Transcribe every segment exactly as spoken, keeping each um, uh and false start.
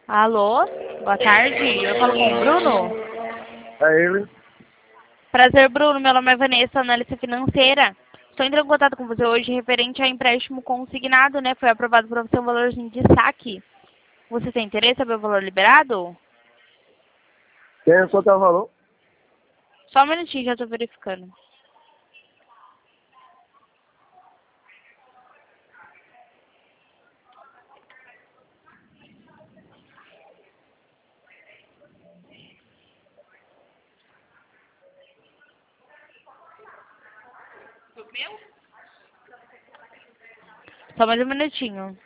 Alô? Boa tarde. Eu falo com o Bruno? É ele. Prazer, Bruno. Meu nome é Vanessa, análise financeira. Estou entrando em contato com você hoje referente a empréstimo consignado, né? Foi aprovado para você um valorzinho de saque. Você tem interesse em saber o valor liberado? Quem é o seu valor? Só um minutinho, já estou verificando. Só mais um minutinho.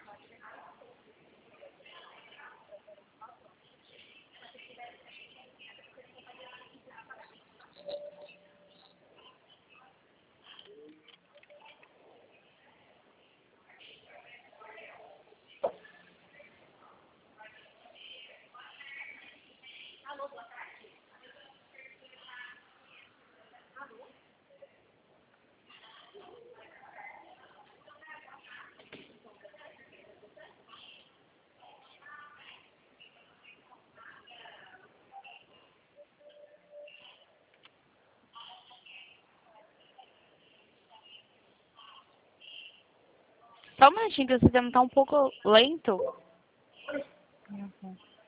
Só um minutinho que o sistema está um pouco lento. Uhum.